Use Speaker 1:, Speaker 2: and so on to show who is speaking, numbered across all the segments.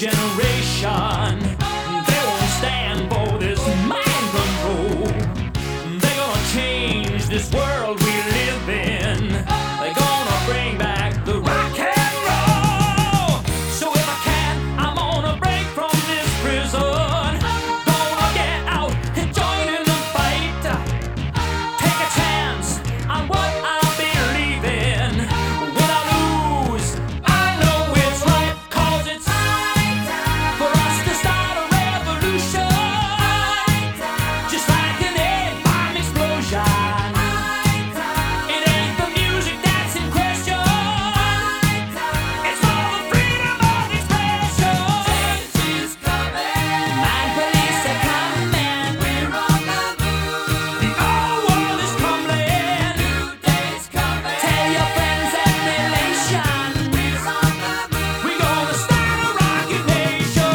Speaker 1: generation. They won't stand for this mind control. They're gonna change this world we live in. They're gonna bring back the rock and roll. So if I can, I'm gonna break from this prison. Gonna get out and join in the fight. Take a chance on what I believe in. When I lose, I know it's right, 'cause it's time for us to start a revolution. Just like an A-bomb explosion. It ain't the music that's in question. It's for the freedom of expression. Change is coming. Mind police are coming. We're on the move. The old world is crumbling. New days coming. Tell your friends and relations. We're on the move. We're gonna start a rocket nation.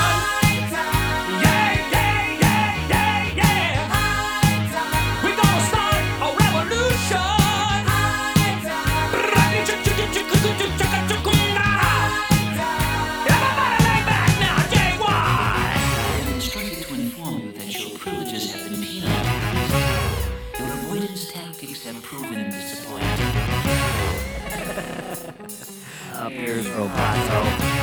Speaker 1: Yeah, yeah, yeah, yeah, yeah. We're gonna start a revolution. Everybody lay back now, J1.
Speaker 2: I am instructed to inform you that your privileges have been penalized. Your avoidance tactics have proven disappointing.
Speaker 3: Here's Roboto.